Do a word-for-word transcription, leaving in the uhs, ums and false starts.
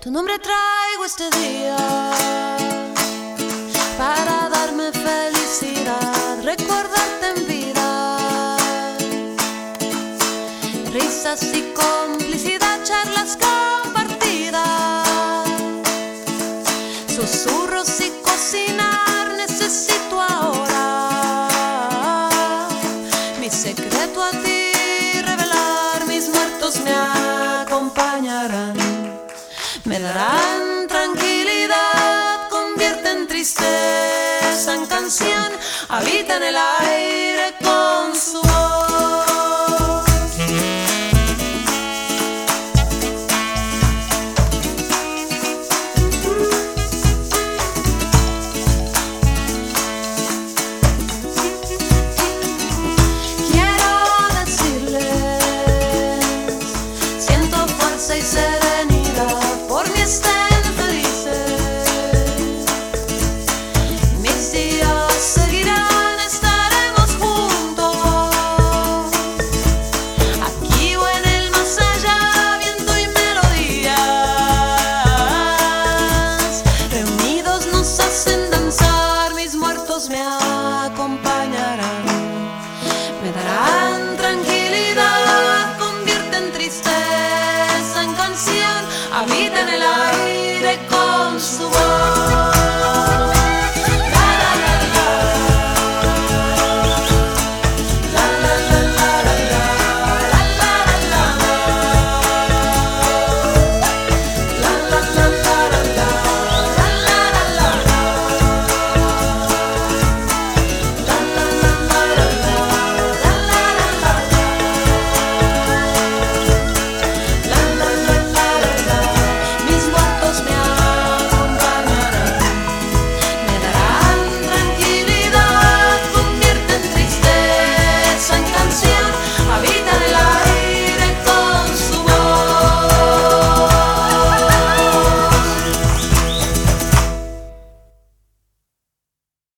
Tu nombre traigo este día para darme felicidad, recordarte en vida, risas y complicidad, charlas compartidas, susurros y cocinar necesito ahora. Mi secreto a ti revelar, mis muertos me acompañarán, me darán tranquilidad, convierten tristeza en canción, habitan el aire con su voz. Quiero decirles, siento fuerza y serenidad, por mi estén felices, mis días seguirán, estaremos juntos, aquí o en el más allá, viento y melodías, reunidos nos hacen danzar, mis muertos me acompañarán, me darán tranquilidad, convierten tristeza en canción, habitan el aire.